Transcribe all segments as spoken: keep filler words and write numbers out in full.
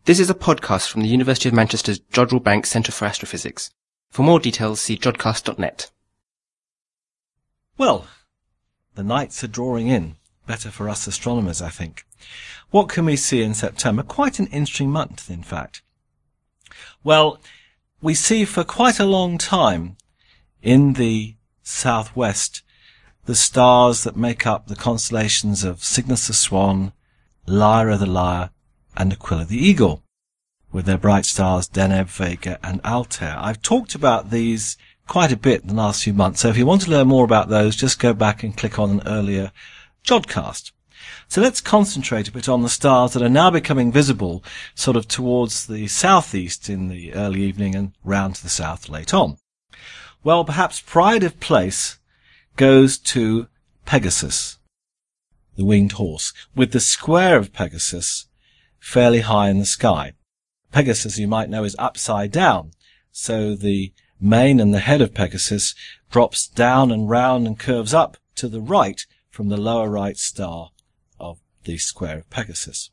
This is a podcast from the University of Manchester's Jodrell Bank Centre for Astrophysics. For more details, see jodcast dot net. Well, the nights are drawing in. Better for us astronomers, I think. What can we see in September? Quite an interesting month, in fact. Well, we see for quite a long time in the southwest the stars that make up the constellations of Cygnus the Swan, Lyra the Lyre, and Aquila the Eagle, with their bright stars Deneb, Vega, and Altair. I've talked about these quite a bit in the last few months, so if you want to learn more about those, just go back and click on an earlier Jodcast. So let's concentrate a bit on the stars that are now becoming visible sort of towards the southeast in the early evening and round to the south late on. Well, perhaps pride of place goes to Pegasus, the winged horse, with the square of Pegasus fairly high in the sky. Pegasus, you might know, is upside down, so the mane and the head of Pegasus drops down and round and curves up to the right from the lower right star of the square of Pegasus.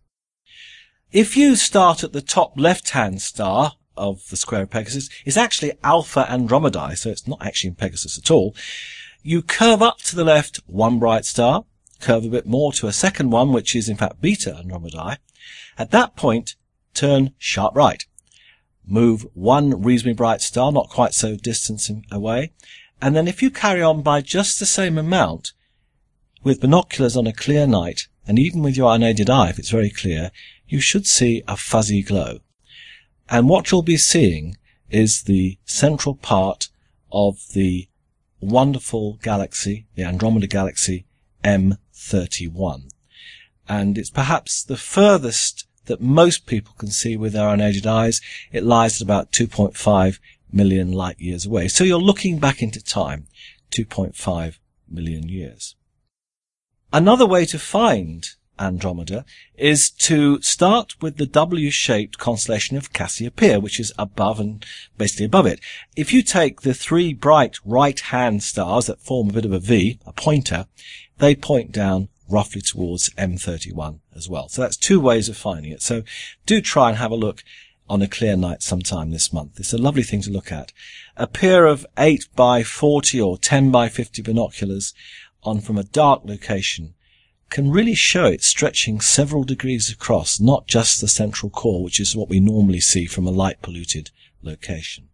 If you start at the top left-hand star of the square of Pegasus, it's actually Alpha Andromedae, so it's not actually in Pegasus at all. You curve up to the left one bright star, curve a bit more to a second one, which is in fact Beta Andromedae. At that point, turn sharp right. Move one reasonably bright star, not quite so distant away. And then if you carry on by just the same amount, with binoculars on a clear night, and even with your unaided eye, if it's very clear, you should see a fuzzy glow. And what you'll be seeing is the central part of the wonderful galaxy, the Andromeda Galaxy M thirty-one. And it's perhaps the furthest that most people can see with their unaided eyes. It lies at about two point five million light years away. So you're looking back into time, two point five million years. Another way to find Andromeda is to start with the W-shaped constellation of Cassiopeia, which is above and basically above it. If you take the three bright right-hand stars that form a bit of a V, a pointer, they point down roughly towards M thirty-one as well. So that's two ways of finding it. So do try and have a look on a clear night sometime this month. It's a lovely thing to look at. A pair of eight by forty or ten by fifty binoculars on from a dark location can really show it stretching several degrees across, not just the central core, which is what we normally see from a light-polluted location.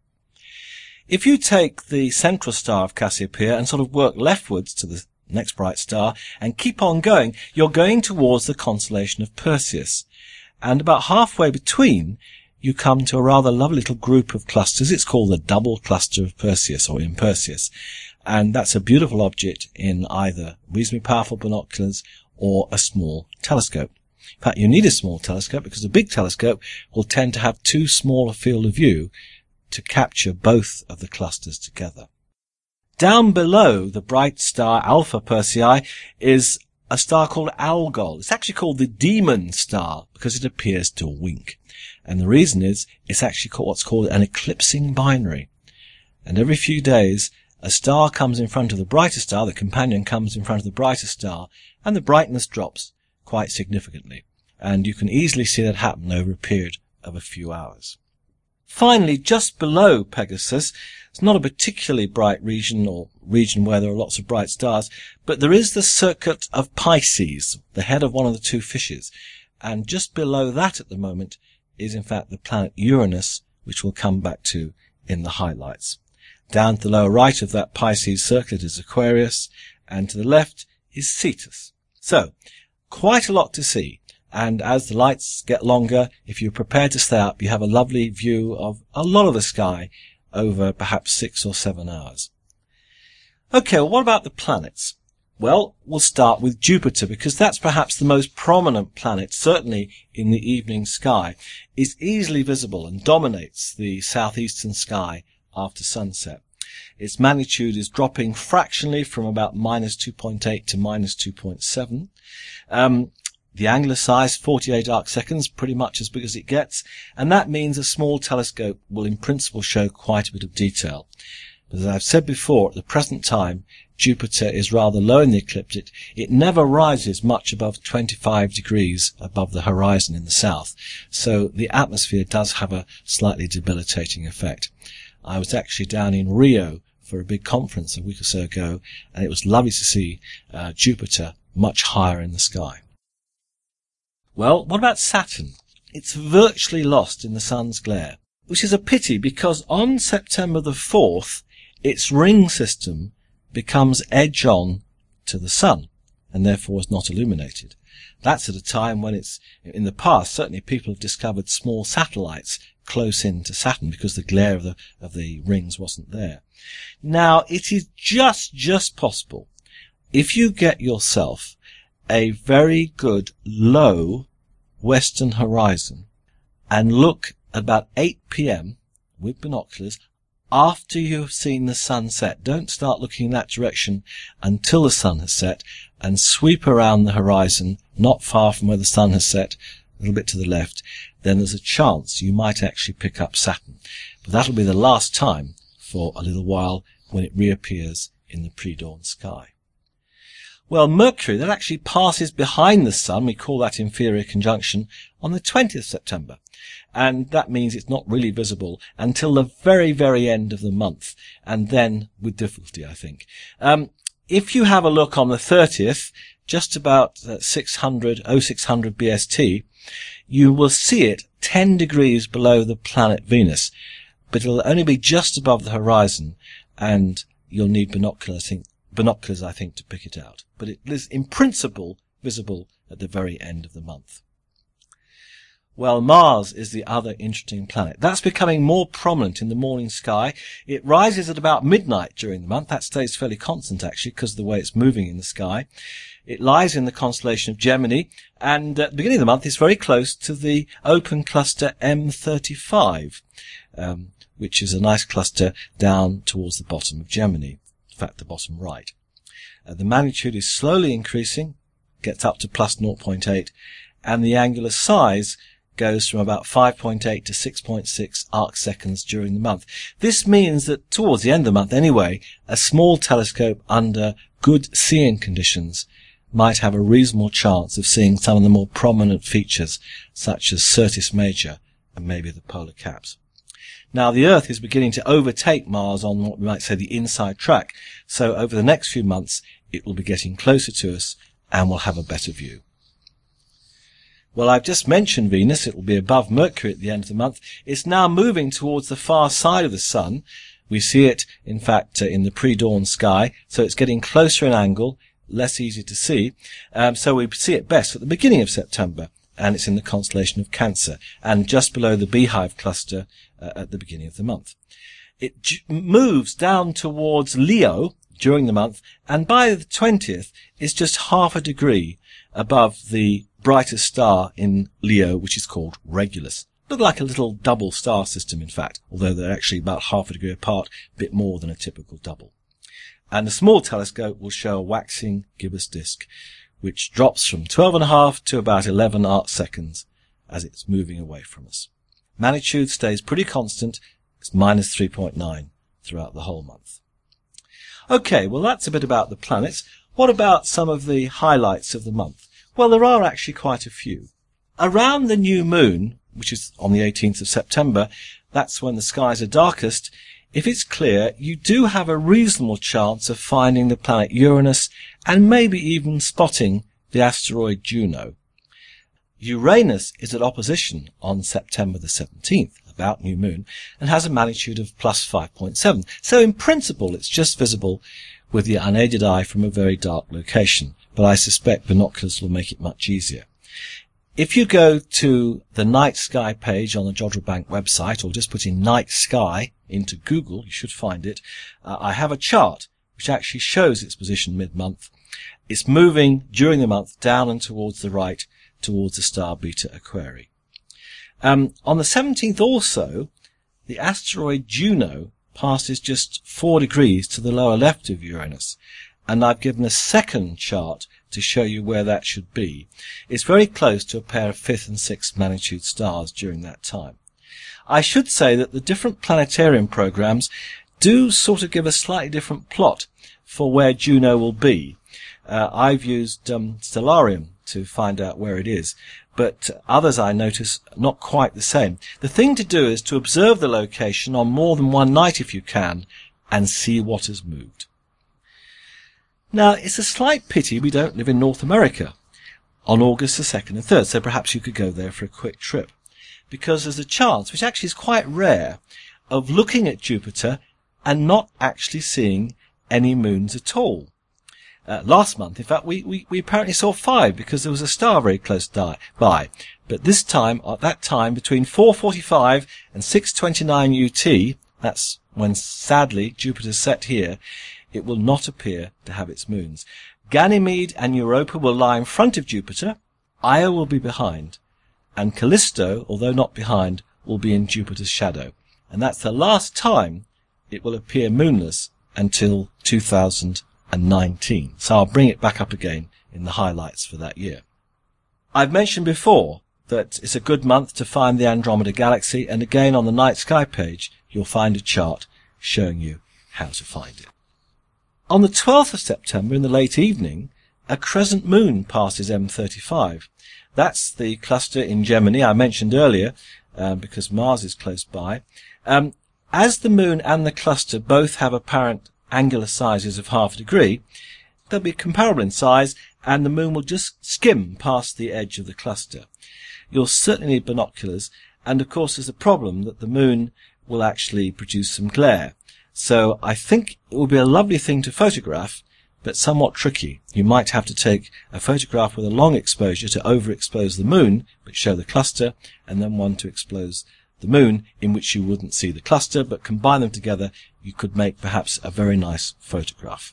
If you take the central star of Cassiopeia and sort of work leftwards to the next bright star and keep on going, you're going towards the constellation of Perseus. And about halfway between, you come to a rather lovely little group of clusters. It's called the double cluster of Perseus, or in Perseus. And that's a beautiful object in either reasonably powerful binoculars or a small telescope. In fact, you need a small telescope because a big telescope will tend to have too small a field of view to capture both of the clusters together. Down below the bright star Alpha Persei is a star called Algol. It's actually called the Demon Star because it appears to wink. And the reason is it's actually called what's called an eclipsing binary. And every few days, a star comes in front of the brighter star, the companion comes in front of the brighter star, and the brightness drops quite significantly. And you can easily see that happen over a period of a few hours. Finally, just below Pegasus, it's not a particularly bright region or region where there are lots of bright stars, but there is the circuit of Pisces, the head of one of the two fishes. And just below that at the moment is in fact the planet Uranus, which we'll come back to in the highlights. Down to the lower right of that Pisces circlet is Aquarius, and to the left is Cetus. So, quite a lot to see. And as the lights get longer, if you're prepared to stay up, you have a lovely view of a lot of the sky over perhaps six or seven hours. Okay, well, what about the planets? Well, we'll start with Jupiter, because that's perhaps the most prominent planet, certainly in the evening sky. It's easily visible and dominates the southeastern sky after sunset. Its magnitude is dropping fractionally from about minus two point eight to minus two point seven. Um, The angular size, forty-eight arc seconds, pretty much as big as it gets, and that means a small telescope will in principle show quite a bit of detail. But as I've said before, at the present time, Jupiter is rather low in the ecliptic. It never rises much above twenty-five degrees above the horizon in the south, so the atmosphere does have a slightly debilitating effect. I was actually down in Rio for a big conference a week or so ago, and it was lovely to see uh, Jupiter much higher in the sky. Well, what about Saturn? It's virtually lost in the sun's glare, which is a pity because on September the fourth, its ring system becomes edge-on to the sun, and therefore is not illuminated. That's at a time when it's, in the past, certainly people have discovered small satellites close in to Saturn because the glare of the, of the rings wasn't there. Now, it is just, just possible, if you get yourself a very good low western horizon and look about eight p.m. with binoculars, after you have seen the sun set, don't start looking in that direction until the sun has set, and sweep around the horizon, not far from where the sun has set, a little bit to the left, then there's a chance you might actually pick up Saturn. But that'll be the last time for a little while when it reappears in the pre-dawn sky. Well, Mercury, that actually passes behind the sun, we call that inferior conjunction, on the twentieth of September. And that means it's not really visible until the very, very end of the month, and then with difficulty, I think. Um, if you have a look on the thirtieth, just about uh, six hundred, oh six hundred B S T, you will see it ten degrees below the planet Venus, but it'll only be just above the horizon, and you'll need binoculars, I think, binoculars, I think, to pick it out. But it is, in principle, visible at the very end of the month. Well, Mars is the other interesting planet. That's becoming more prominent in the morning sky. It rises at about midnight during the month. That stays fairly constant, actually, because of the way it's moving in the sky. It lies in the constellation of Gemini, and at the beginning of the month, it's very close to the open cluster M thirty-five, um, which is a nice cluster down towards the bottom of Gemini. In fact, the bottom right. Uh, the magnitude is slowly increasing, gets up to plus zero point eight, and the angular size goes from about five point eight to six point six arc seconds during the month. This means that towards the end of the month anyway, a small telescope under good seeing conditions might have a reasonable chance of seeing some of the more prominent features, such as Syrtis Major and maybe the polar caps. Now, the Earth is beginning to overtake Mars on what we might say the inside track, so over the next few months it will be getting closer to us and we'll have a better view. Well, I've just mentioned Venus. It will be above Mercury at the end of the month. It's now moving towards the far side of the Sun. We see it, in fact, uh, in the pre-dawn sky, so it's getting closer in angle, less easy to see. Um, so we see it best at the beginning of September, and it's in the constellation of Cancer, and just below the Beehive cluster uh, at the beginning of the month. It j- moves down towards Leo during the month, and by the twentieth, it's just half a degree above the brightest star in Leo, which is called Regulus. Look like a little double star system, in fact, although they're actually about half a degree apart, a bit more than a typical double. And a small telescope will show a waxing gibbous disk, which drops from twelve and a half to about eleven arc seconds as it's moving away from us. Magnitude stays pretty constant. It's minus three point nine throughout the whole month. Okay, well, that's a bit about the planets. What about some of the highlights of the month? Well, there are actually quite a few. Around the new moon, which is on the eighteenth of September, that's when the skies are darkest. If it's clear, you do have a reasonable chance of finding the planet Uranus and maybe even spotting the asteroid Juno. Uranus is at opposition on September the seventeenth, about new moon, and has a magnitude of plus five point seven. So in principle, it's just visible with the unaided eye from a very dark location, but I suspect binoculars will make it much easier. If you go to the night sky page on the Jodrell Bank website, or just put in night sky into Google, you should find it. Uh, I have a chart which actually shows its position mid-month. It's moving during the month down and towards the right, towards the star Beta Aquarii. Um, on the seventeenth also, the asteroid Juno passes just four degrees to the lower left of Uranus, and I've given a second chart to show you where that should be. It's very close to a pair of fifth and sixth magnitude stars during that time. I should say that the different planetarium programs do sort of give a slightly different plot for where Juno will be. Uh, I've used um, Stellarium to find out where it is, but others I notice not quite the same. The thing to do is to observe the location on more than one night if you can, and see what has moved. Now, it's a slight pity we don't live in North America on August the second and third, so perhaps you could go there for a quick trip, because there's a chance, which actually is quite rare, of looking at Jupiter and not actually seeing any moons at all. Uh, last month, in fact, we, we, we apparently saw five because there was a star very close di- by. But this time, at that time, between four forty-five and six twenty-nine U T, that's when sadly Jupiter set here, it will not appear to have its moons. Ganymede and Europa will lie in front of Jupiter, Io will be behind, and Callisto, although not behind, will be in Jupiter's shadow. And that's the last time it will appear moonless until two thousand nineteen. So I'll bring it back up again in the highlights for that year. I've mentioned before that it's a good month to find the Andromeda Galaxy, and again on the night sky page you'll find a chart showing you how to find it. On the twelfth of September in the late evening, a crescent moon passes M thirty-five. That's the cluster in Gemini I mentioned earlier, uh, because Mars is close by. Um, as the moon and the cluster both have apparent angular sizes of half a degree, they'll be comparable in size, and the moon will just skim past the edge of the cluster. You'll certainly need binoculars, and of course there's a problem that the moon will actually produce some glare. So I think it will be a lovely thing to photograph, but somewhat tricky. You might have to take a photograph with a long exposure to overexpose the moon, but show the cluster, and then one to expose the moon, in which you wouldn't see the cluster, but combine them together, you could make perhaps a very nice photograph.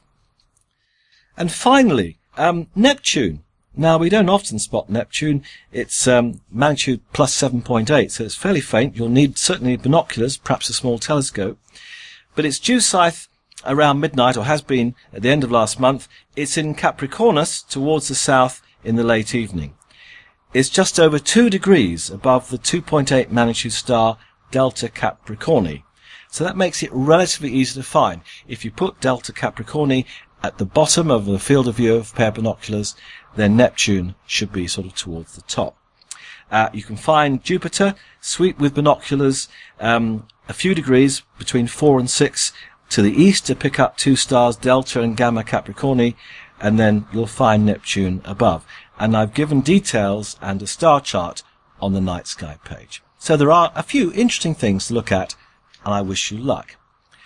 And finally, um, Neptune. Now, we don't often spot Neptune. It's um, magnitude plus seven point eight, so it's fairly faint. You'll need certainly binoculars, perhaps a small telescope. But it's due south around midnight, or has been at the end of last month. It's in Capricornus towards the south in the late evening. It's just over two degrees above the two point eight magnitude star Delta Capricorni. So that makes it relatively easy to find. If you put Delta Capricorni at the bottom of the field of view of a pair of binoculars, then Neptune should be sort of towards the top. Uh, you can find Jupiter, sweep with binoculars, um, a few degrees, between four and six, to the east to pick up two stars, Delta and Gamma Capricorni, and then you'll find Neptune above. And I've given details and a star chart on the night sky page. So there are a few interesting things to look at, and I wish you luck.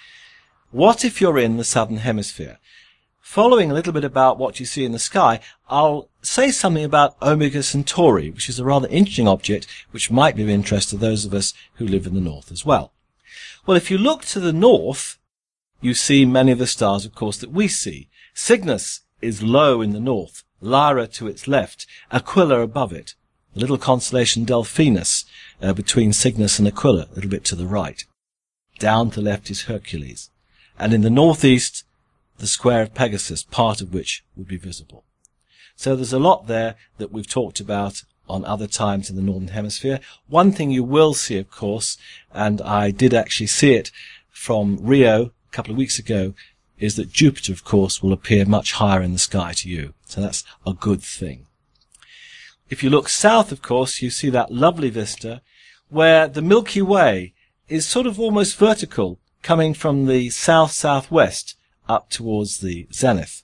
What if you're in the southern hemisphere? Following a little bit about what you see in the sky, I'll say something about Omega Centauri, which is a rather interesting object which might be of interest to those of us who live in the north as well. Well, if you look to the north, you see many of the stars, of course, that we see. Cygnus is low in the north, Lyra to its left, Aquila above it, the little constellation Delphinus uh, between Cygnus and Aquila, a little bit to the right. Down to the left is Hercules. And in the northeast, the square of Pegasus, part of which would be visible. So there's a lot there that we've talked about on other times in the northern hemisphere. One thing you will see, of course, and I did actually see it from Rio a couple of weeks ago, is that Jupiter, of course, will appear much higher in the sky to you. So that's a good thing. If you look south, of course, you see that lovely vista where the Milky Way is sort of almost vertical, coming from the south-southwest up towards the zenith.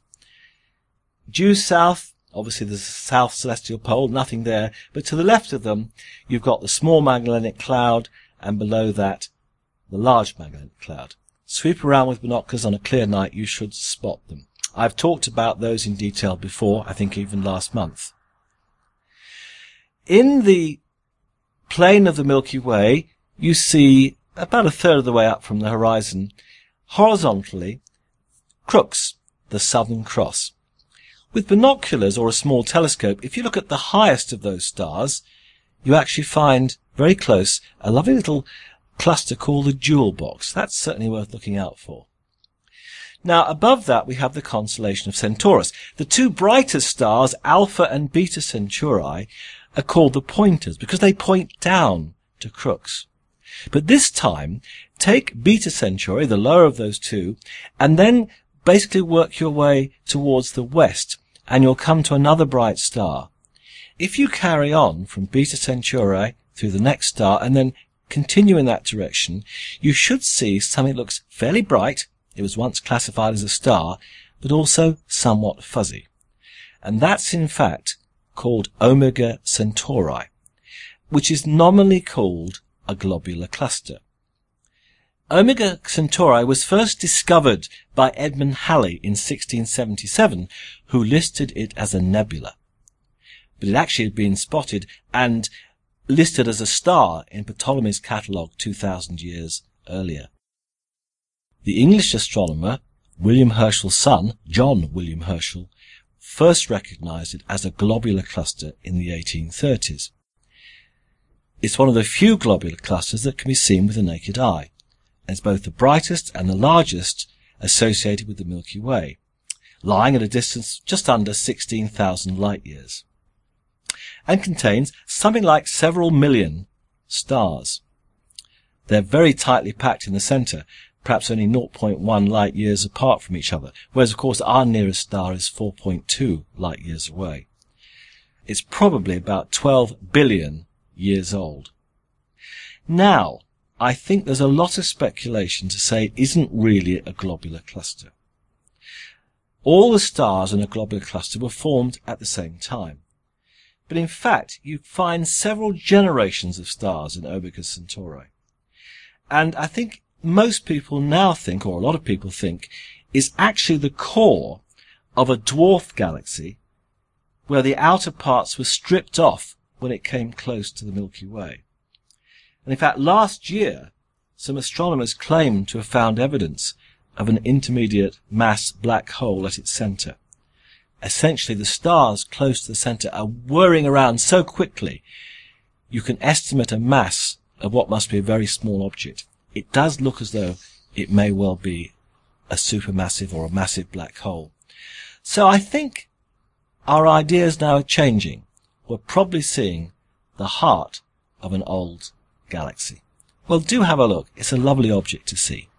Due south, obviously there's the south celestial pole, nothing there, but to the left of them, you've got the small Magellanic Cloud, and below that, the large Magellanic Cloud. Sweep around with binoculars on a clear night, you should spot them. I've talked about those in detail before, I think even last month. In the plane of the Milky Way, you see about a third of the way up from the horizon, horizontally, Crux, the Southern Cross. With binoculars or a small telescope, if you look at the highest of those stars, you actually find very close a lovely little cluster called the Jewel Box. That's certainly worth looking out for. Now, above that, we have the constellation of Centaurus. The two brightest stars, Alpha and Beta Centauri, are called the pointers because they point down to Crux. But this time, take Beta Centauri, the lower of those two, and then basically work your way towards the west, and you'll come to another bright star. If you carry on from Beta Centauri through the next star and then continue in that direction, you should see something that looks fairly bright. It was once classified as a star, but also somewhat fuzzy. And that's in fact called Omega Centauri, which is nominally called a globular cluster. Omega Centauri was first discovered by Edmund Halley in sixteen seventy-seven, who listed it as a nebula. But it actually had been spotted and listed as a star in Ptolemy's catalogue two thousand years earlier. The English astronomer William Herschel's son, John William Herschel, first recognized it as a globular cluster in the eighteen thirties. It's one of the few globular clusters that can be seen with the naked eye, and it's both the brightest and the largest associated with the Milky Way, lying at a distance just under sixteen thousand light-years, and contains something like several million stars. They're very tightly packed in the centre, perhaps only zero point one light-years apart from each other, whereas of course our nearest star is four point two light-years away. It's probably about twelve billion years old. Now, I think there's a lot of speculation to say it isn't really a globular cluster. All the stars in a globular cluster were formed at the same time. But in fact, you find several generations of stars in Omega Centauri. And I think most people now think, or a lot of people think, is actually the core of a dwarf galaxy where the outer parts were stripped off when it came close to the Milky Way. And in fact, last year, some astronomers claimed to have found evidence of an intermediate mass black hole at its centre. Essentially, the stars close to the centre are whirring around so quickly, you can estimate a mass of what must be a very small object. It does look as though it may well be a supermassive or a massive black hole. So I think our ideas now are changing. We're probably seeing the heart of an old galaxy. Well, do have a look. It's a lovely object to see.